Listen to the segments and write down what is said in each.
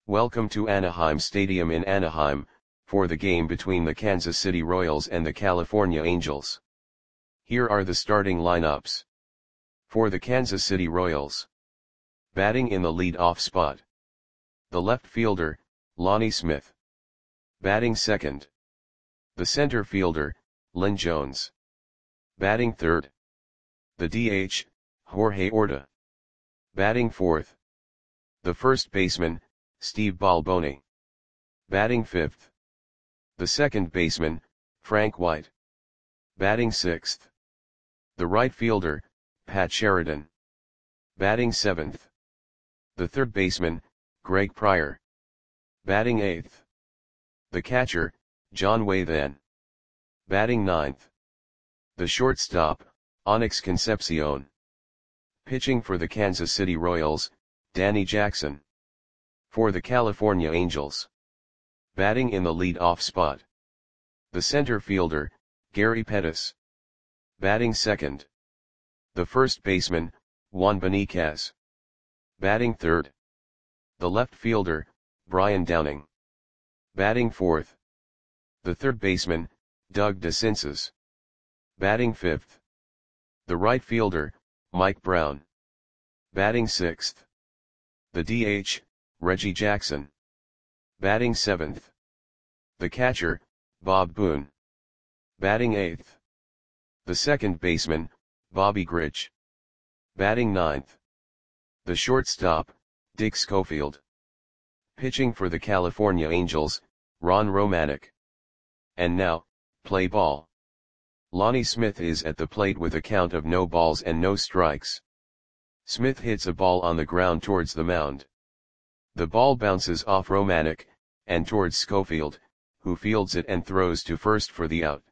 Welcome to Anaheim Stadium in Anaheim, for the game between the Kansas City Royals and the California Angels. Here are the starting lineups. For the Kansas City Royals. Batting in the lead-off spot. The left fielder, Lonnie Smith. Batting second. The center fielder, Lynn Jones. Batting third. The DH, Jorge Orta. Batting fourth. The first baseman, Steve Balboni. Batting fifth. The second baseman, Frank White. Batting sixth. The right fielder, Pat Sheridan. Batting seventh. The third baseman, Greg Pryor. Batting eighth. The catcher, John Wathan. Batting ninth. The shortstop, Onyx Concepcion. Pitching for the Kansas City Royals, Danny Jackson. For the California Angels. Batting in the lead-off spot. The center fielder, Gary Pettis. Batting second. The first baseman, Juan Beniquez. Batting third. The left fielder, Brian Downing. Batting fourth. The third baseman, Doug DeCinces. Batting fifth. The right fielder, Mike Brown. Batting sixth. The DH, Reggie Jackson. Batting seventh. The catcher, Bob Boone. Batting eighth. The second baseman, Bobby Grich. Batting ninth. The shortstop, Dick Schofield. Pitching for the California Angels, Ron Romanick. And now, play ball. Lonnie Smith is at the plate with a count of no balls and no strikes. Smith hits a ball on the ground towards the mound. The ball bounces off Romanick, and towards Schofield, who fields it and throws to first for the out.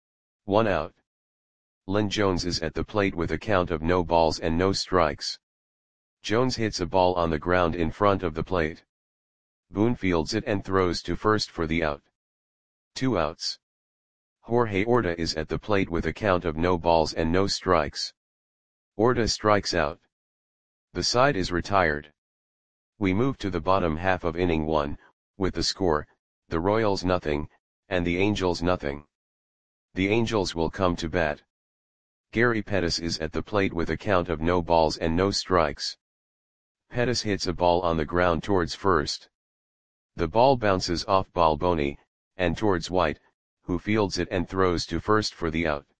1 out. Lynn Jones is at the plate with a count of no balls and no strikes. Jones hits a ball on the ground in front of the plate. Boone fields it and throws to first for the out. 2 outs. Jorge Orta is at the plate with a count of no balls and no strikes. Orta strikes out. The side is retired. We move to the bottom half of inning 1, with the score, the Royals nothing, and the Angels nothing. The Angels will come to bat. Gary Pettis is at the plate with a count of no balls and no strikes. Pettis hits a ball on the ground towards first. The ball bounces off Balboni, and towards White, who fields it and throws to first for the out.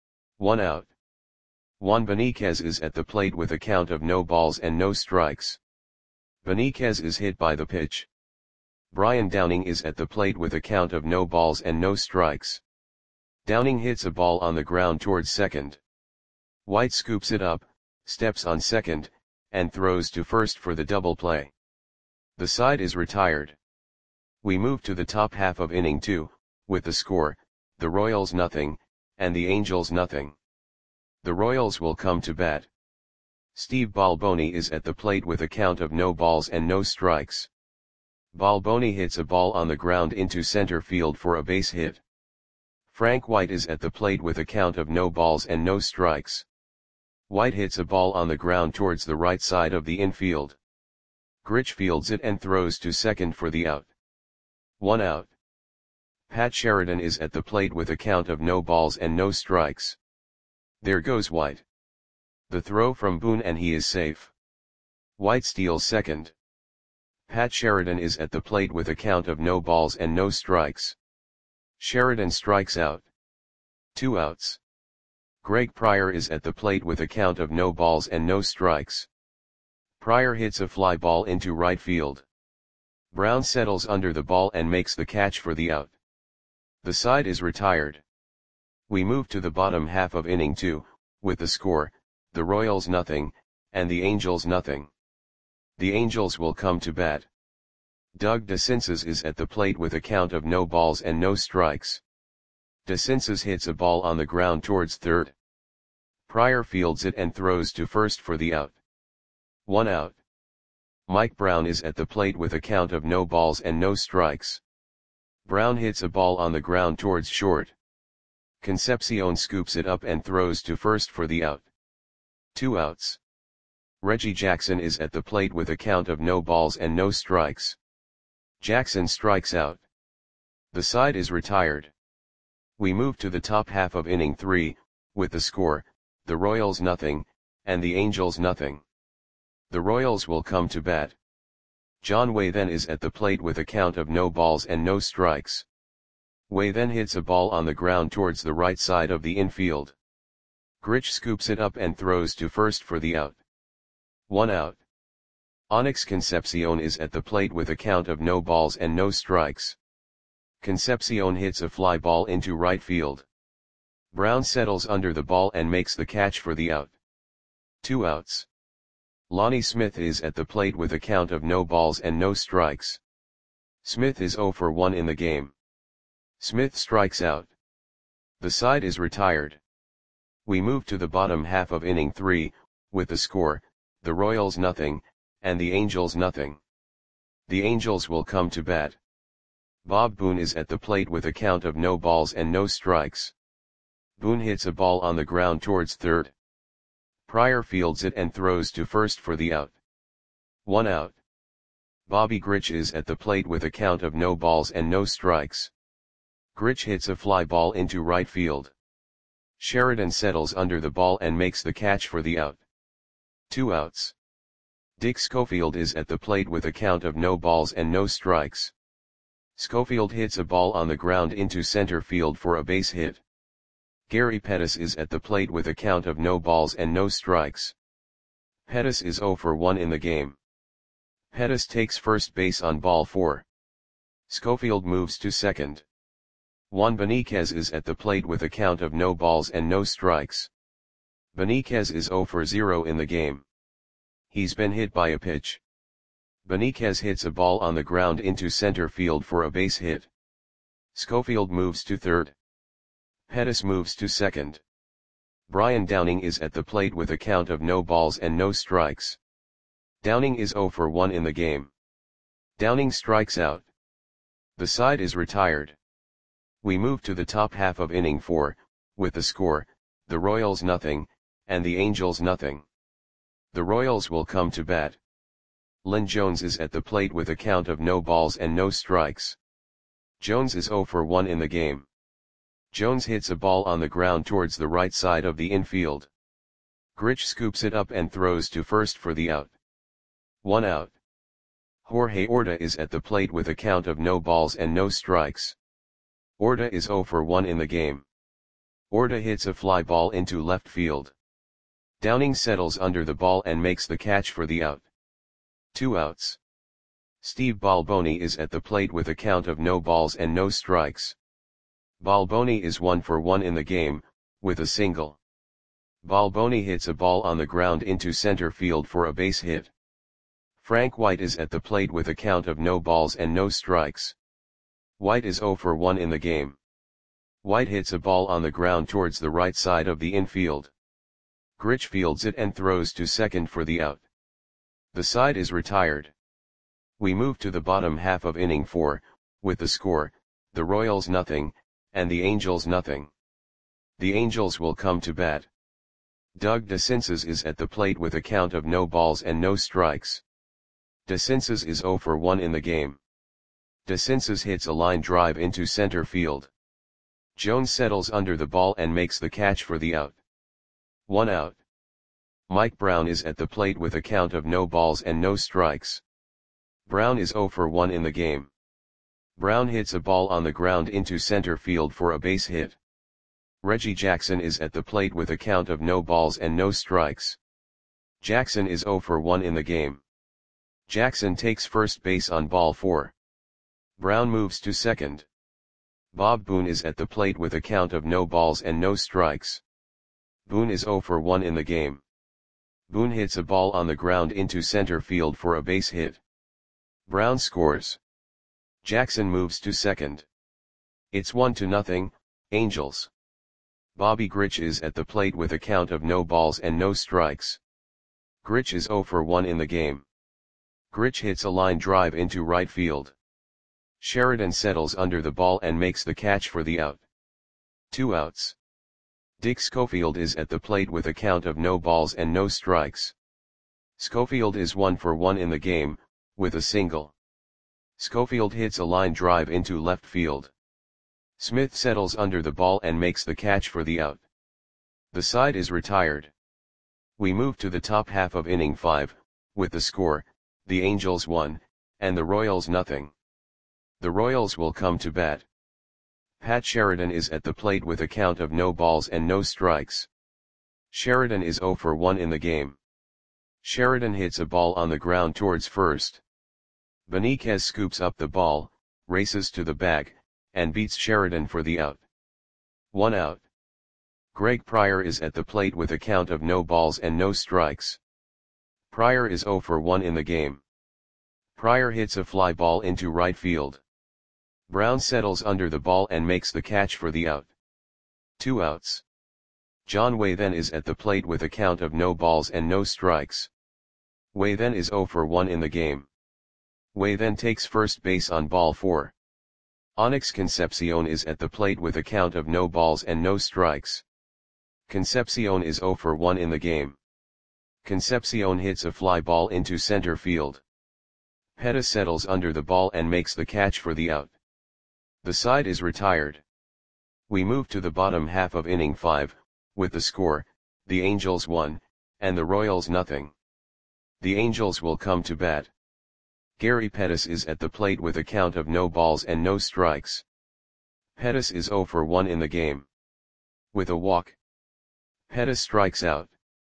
1 out. Juan Beniquez is at the plate with a count of no balls and no strikes. Beniquez is hit by the pitch. Brian Downing is at the plate with a count of no balls and no strikes. Downing hits a ball on the ground towards second. White scoops it up, steps on second, and throws to first for the double play. The side is retired. We move to the top half of inning 2, with the score, the Royals nothing, and the Angels nothing. The Royals will come to bat. Steve Balboni is at the plate with a count of no balls and no strikes. Balboni hits a ball on the ground into center field for a base hit. Frank White is at the plate with a count of no balls and no strikes. White hits a ball on the ground towards the right side of the infield. Grich fields it and throws to second for the out. 1 out. Pat Sheridan is at the plate with a count of no balls and no strikes. There goes White. The throw from Boone and he is safe. White steals second. Pat Sheridan is at the plate with a count of no balls and no strikes. Sheridan strikes out. 2 outs. Greg Pryor is at the plate with a count of no balls and no strikes. Pryor hits a fly ball into right field. Brown settles under the ball and makes the catch for the out. The side is retired. We move to the bottom half of inning 2, with the score, the Royals nothing, and the Angels nothing. The Angels will come to bat. Doug DeCinces is at the plate with a count of no balls and no strikes. DeCinces hits a ball on the ground towards third. Pryor fields it and throws to first for the out. 1 out. Mike Brown is at the plate with a count of no balls and no strikes. Brown hits a ball on the ground towards short. Concepcion scoops it up and throws to first for the out. 2 outs. Reggie Jackson is at the plate with a count of no balls and no strikes. Jackson strikes out. The side is retired. We move to the top half of inning 3, with the score, the Royals nothing, and the Angels nothing. The Royals will come to bat. John Way then is at the plate with a count of no balls and no strikes. Way then hits a ball on the ground towards the right side of the infield. Grich scoops it up and throws to first for the out. 1 out. Onyx Concepcion is at the plate with a count of no balls and no strikes. Concepcion hits a fly ball into right field. Brown settles under the ball and makes the catch for the out. 2 outs. Lonnie Smith is at the plate with a count of no balls and no strikes. Smith is 0 for 1 in the game. Smith strikes out. The side is retired. We move to the bottom half of inning 3, with the score, the Royals nothing, and the Angels nothing. The Angels will come to bat. Bob Boone is at the plate with a count of no balls and no strikes. Boone hits a ball on the ground towards third. Pryor fields it and throws to first for the out. 1 out. Bobby Grich is at the plate with a count of no balls and no strikes. Grich hits a fly ball into right field. Sheridan settles under the ball and makes the catch for the out. 2 outs. Dick Schofield is at the plate with a count of no balls and no strikes. Schofield hits a ball on the ground into center field for a base hit. Gary Pettis is at the plate with a count of no balls and no strikes. Pettis is 0 for 1 in the game. Pettis takes first base on ball 4. Schofield moves to second. Juan Beniquez is at the plate with a count of no balls and no strikes. Beniquez is 0 for 0 in the game. He's been hit by a pitch. Beniquez hits a ball on the ground into center field for a base hit. Schofield moves to third. Pettis moves to second. Brian Downing is at the plate with a count of no balls and no strikes. Downing is 0 for 1 in the game. Downing strikes out. The side is retired. We move to the top half of inning 4, with the score, the Royals nothing, and the Angels nothing. The Royals will come to bat. Lynn Jones is at the plate with a count of no balls and no strikes. Jones is 0 for 1 in the game. Jones hits a ball on the ground towards the right side of the infield. Grich scoops it up and throws to first for the out. 1 out. Jorge Orta is at the plate with a count of no balls and no strikes. Orta is 0 for 1 in the game. Orta hits a fly ball into left field. Downing settles under the ball and makes the catch for the out. 2 outs. Steve Balboni is at the plate with a count of no balls and no strikes. Balboni is 1 for 1 in the game, with a single. Balboni hits a ball on the ground into center field for a base hit. Frank White is at the plate with a count of no balls and no strikes. White is 0 for 1 in the game. White hits a ball on the ground towards the right side of the infield. Grich fields it and throws to second for the out. The side is retired. We move to the bottom half of inning 4, with the score, the Royals nothing, and the Angels nothing. The Angels will come to bat. Doug DeCinces is at the plate with a count of no balls and no strikes. DeCinces is 0 for 1 in the game. DeCinces hits a line drive into center field. Jones settles under the ball and makes the catch for the out. 1 out. Mike Brown is at the plate with a count of no balls and no strikes. Brown is 0 for 1 in the game. Brown hits a ball on the ground into center field for a base hit. Reggie Jackson is at the plate with a count of no balls and no strikes. Jackson is 0 for 1 in the game. Jackson takes first base on ball 4. Brown moves to second. Bob Boone is at the plate with a count of no balls and no strikes. Boone is 0 for 1 in the game. Boone hits a ball on the ground into center field for a base hit. Brown scores. Jackson moves to second. It's 1-0, Angels. Bobby Grich is at the plate with a count of no balls and no strikes. Grich is 0 for 1 in the game. Grich hits a line drive into right field. Sheridan settles under the ball and makes the catch for the out. 2 outs. Dick Schofield is at the plate with a count of no balls and no strikes. Schofield is 1 for 1 in the game, with a single. Schofield hits a line drive into left field. Smith settles under the ball and makes the catch for the out. The side is retired. We move to the top half of inning 5, with the score, the Angels 1, and the Royals nothing. The Royals will come to bat. Pat Sheridan is at the plate with a count of no balls and no strikes. Sheridan is 0 for 1 in the game. Sheridan hits a ball on the ground towards first. Benitez scoops up the ball, races to the bag, and beats Sheridan for the out. 1 out. Greg Pryor is at the plate with a count of no balls and no strikes. Pryor is 0 for 1 in the game. Pryor hits a fly ball into right field. Brown settles under the ball and makes the catch for the out. 2 outs. John Waythen is at the plate with a count of no balls and no strikes. Waythen is 0 for 1 in the game. Waythen takes first base on ball 4. Onyx Concepcion is at the plate with a count of no balls and no strikes. Concepcion is 0 for 1 in the game. Concepcion hits a fly ball into center field. Pettis settles under the ball and makes the catch for the out. The side is retired. We move to the bottom half of inning 5, with the score, the Angels 1, and the Royals nothing. The Angels will come to bat. Gary Pettis is at the plate with a count of no balls and no strikes. Pettis is 0 for 1 in the game. With a walk, Pettis strikes out.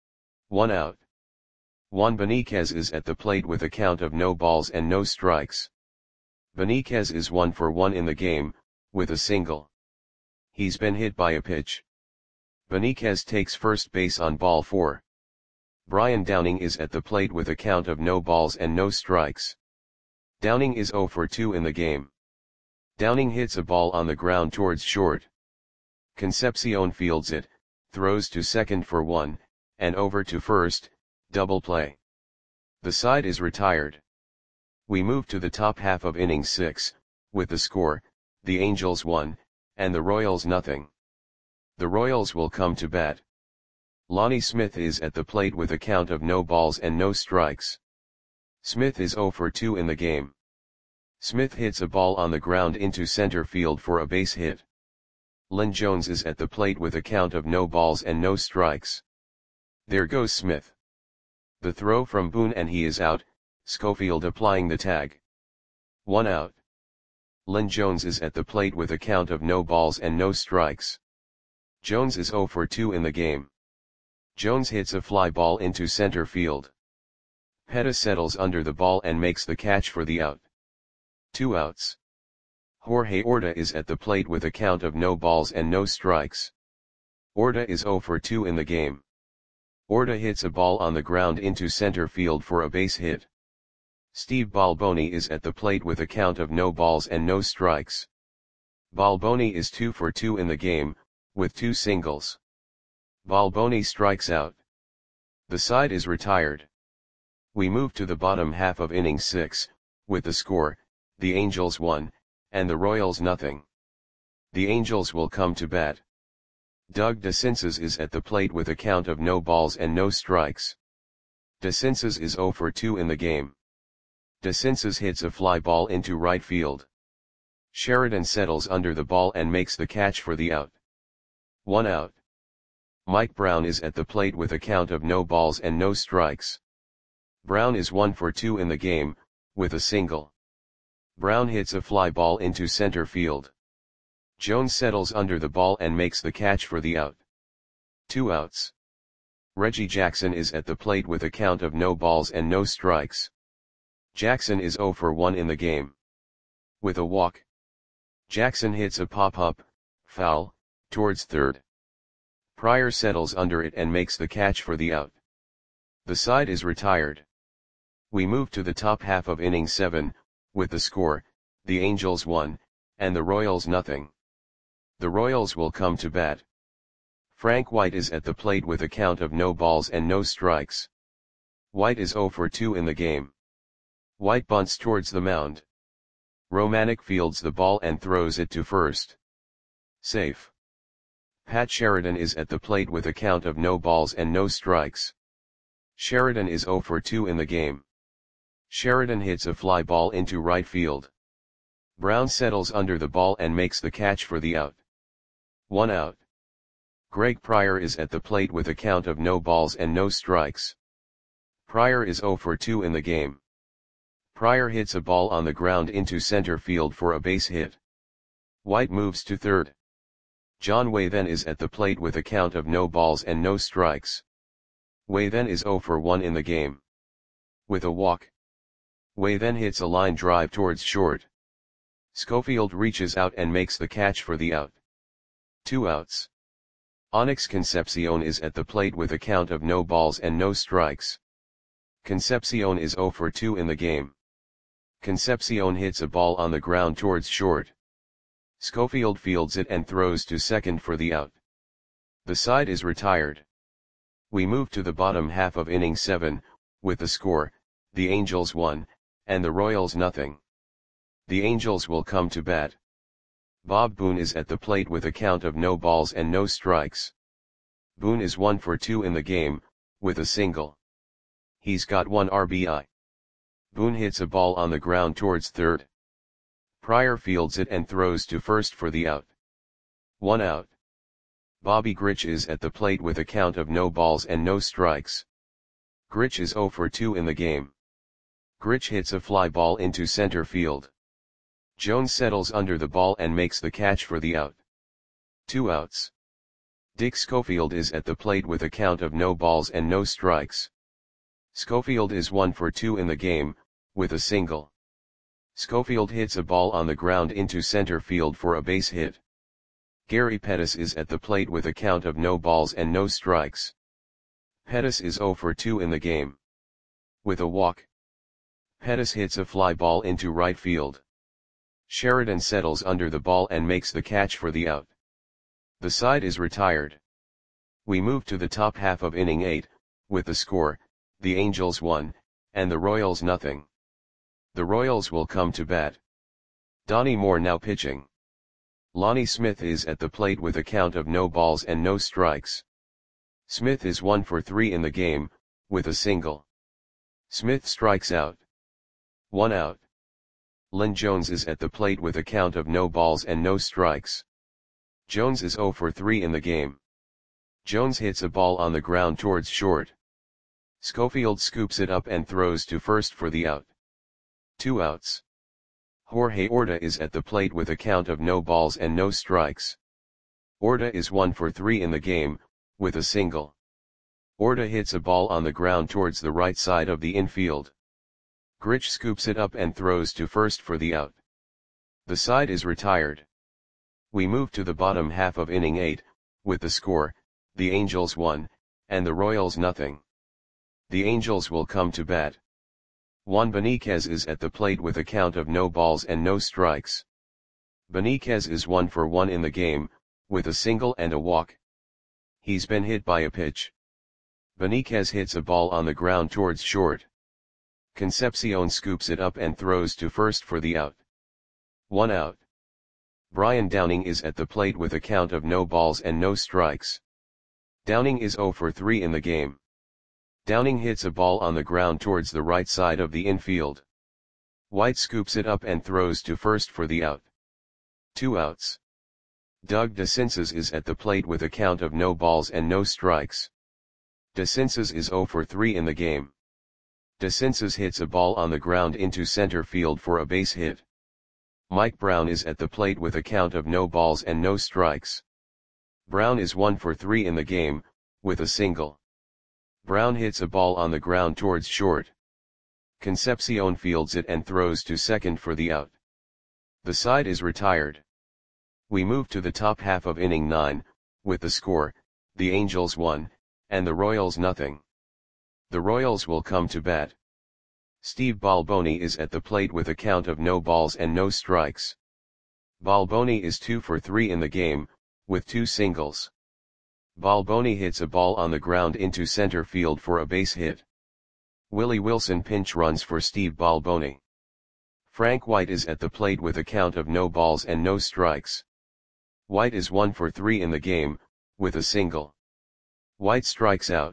1 out. Juan Benitez is at the plate with a count of no balls and no strikes. Benitez is 1 for 1 in the game, with a single. He's been hit by a pitch. Benitez takes first base on ball 4. Brian Downing is at the plate with a count of no balls and no strikes. Downing is 0 for 2 in the game. Downing hits a ball on the ground towards short. Concepcion fields it, throws to second for 1, and over to first, double play. The side is retired. We move to the top half of inning 6, with the score, the Angels 1, and the Royals nothing. The Royals will come to bat. Lonnie Smith is at the plate with a count of no balls and no strikes. Smith is 0 for 2 in the game. Smith hits a ball on the ground into center field for a base hit. Lynn Jones is at the plate with a count of no balls and no strikes. There goes Smith. The throw from Boone and he is out, Schofield applying the tag. 1 out. Lynn Jones is at the plate with a count of no balls and no strikes. Jones is 0 for 2 in the game. Jones hits a fly ball into center field. Pettis settles under the ball and makes the catch for the out. 2 outs. Jorge Orta is at the plate with a count of no balls and no strikes. Orta is 0 for 2 in the game. Orta hits a ball on the ground into center field for a base hit. Steve Balboni is at the plate with a count of no balls and no strikes. Balboni is 2 for 2 in the game, with 2 singles. Balboni strikes out. The side is retired. We move to the bottom half of inning 6, with the score, the Angels 1, and the Royals nothing. The Angels will come to bat. Doug DeCinces is at the plate with a count of no balls and no strikes. DeCinces is 0 for 2 in the game. DeCinces hits a fly ball into right field. Sheridan settles under the ball and makes the catch for the out. 1 out. Mike Brown is at the plate with a count of no balls and no strikes. Brown is 1 for 2 in the game, with a single. Brown hits a fly ball into center field. Jones settles under the ball and makes the catch for the out. 2 outs. Reggie Jackson is at the plate with a count of no balls and no strikes. Jackson is 0 for 1 in the game. With a walk, Jackson hits a pop-up, foul, towards third. Pryor settles under it and makes the catch for the out. The side is retired. We move to the top half of inning 7, with the score, the Angels 1, and the Royals nothing. The Royals will come to bat. Frank White is at the plate with a count of no balls and no strikes. White is 0 for 2 in the game. White bunts towards the mound. Romanek fields the ball and throws it to first. Safe. Pat Sheridan is at the plate with a count of no balls and no strikes. Sheridan is 0 for 2 in the game. Sheridan hits a fly ball into right field. Brown settles under the ball and makes the catch for the out. 1 out. Greg Pryor is at the plate with a count of no balls and no strikes. Pryor is 0 for 2 in the game. Pryor hits a ball on the ground into center field for a base hit. White moves to third. John Way then is at the plate with a count of no balls and no strikes. Way then is 0 for 1 in the game. With a walk. Way then hits a line drive towards short. Schofield reaches out and makes the catch for the out. 2 outs. Onyx Concepcion is at the plate with a count of no balls and no strikes. Concepcion is 0 for 2 in the game. Concepcion hits a ball on the ground towards short. Schofield fields it and throws to second for the out. The side is retired. We move to the bottom half of inning 7, with the score, the Angels 1, and the Royals nothing. The Angels will come to bat. Bob Boone is at the plate with a count of no balls and no strikes. Boone is 1 for 2 in the game, with a single. He's got 1 RBI. Boone hits a ball on the ground towards third. Pryor fields it and throws to first for the out. 1 out. Bobby Grich is at the plate with a count of no balls and no strikes. Grich is 0 for 2 in the game. Grich hits a fly ball into center field. Jones settles under the ball and makes the catch for the out. 2 outs. Dick Schofield is at the plate with a count of no balls and no strikes. Schofield is 1 for 2 in the game, with a single. Schofield hits a ball on the ground into center field for a base hit. Gary Pettis is at the plate with a count of no balls and no strikes. Pettis is 0 for 2 in the game. With a walk. Pettis hits a fly ball into right field. Sheridan settles under the ball and makes the catch for the out. The side is retired. We move to the top half of inning 8, with the score, the Angels 1, and the Royals nothing. The Royals will come to bat. Donnie Moore now pitching. Lonnie Smith is at the plate with a count of no balls and no strikes. Smith is 1 for 3 in the game, with a single. Smith strikes out. 1 out. Lynn Jones is at the plate with a count of no balls and no strikes. Jones is 0 for 3 in the game. Jones hits a ball on the ground towards short. Schofield scoops it up and throws to first for the out. 2 outs. Jorge Orta is at the plate with a count of no balls and no strikes. Orta is 1 for 3 in the game, with a single. Orta hits a ball on the ground towards the right side of the infield. Grich scoops it up and throws to first for the out. The side is retired. We move to the bottom half of inning 8, with the score, the Angels 1, and the Royals nothing. The Angels will come to bat. Juan Beniquez is at the plate with a count of no balls and no strikes. Beniquez is 1 for 1 in the game, with a single and a walk. He's been hit by a pitch. Beniquez hits a ball on the ground towards short. Concepcion scoops it up and throws to first for the out. 1 out. Brian Downing is at the plate with a count of no balls and no strikes. Downing is 0 for 3 in the game. Downing hits a ball on the ground towards the right side of the infield. White scoops it up and throws to first for the out. 2 outs. Doug DeCinces is at the plate with a count of no balls and no strikes. DeCinces is 0 for 3 in the game. DeCinces hits a ball on the ground into center field for a base hit. Mike Brown is at the plate with a count of no balls and no strikes. Brown is 1 for 3 in the game, with a single. Brown hits a ball on the ground towards short. Concepcion fields it and throws to second for the out. The side is retired. We move to the top half of inning 9, with the score, the Angels 1, and the Royals nothing. The Royals will come to bat. Steve Balboni is at the plate with a count of no balls and no strikes. Balboni is 2 for 3 in the game, with 2 singles. Balboni hits a ball on the ground into center field for a base hit. Willie Wilson pinch runs for Steve Balboni. Frank White is at the plate with a count of no balls and no strikes. White is 1 for 3 in the game, with a single. White strikes out.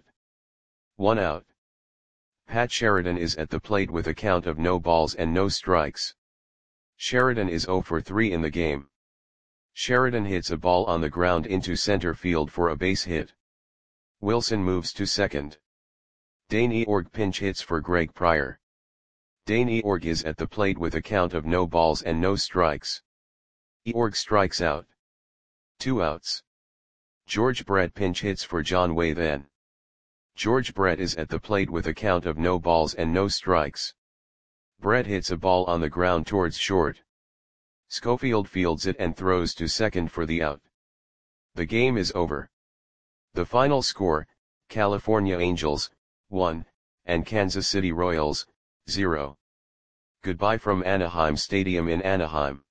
1 out. Pat Sheridan is at the plate with a count of no balls and no strikes. Sheridan is 0 for 3 in the game. Sheridan hits a ball on the ground into center field for a base hit. Wilson moves to second. Dane Eorg pinch hits for Greg Pryor. Dane Eorg is at the plate with a count of no balls and no strikes. Eorg strikes out. 2 outs. George Brett pinch hits for John Way then. George Brett is at the plate with a count of no balls and no strikes. Brett hits a ball on the ground towards short. Schofield fields it and throws to second for the out. The game is over. The final score, California Angels, 1, and Kansas City Royals, 0. Goodbye from Anaheim Stadium in Anaheim.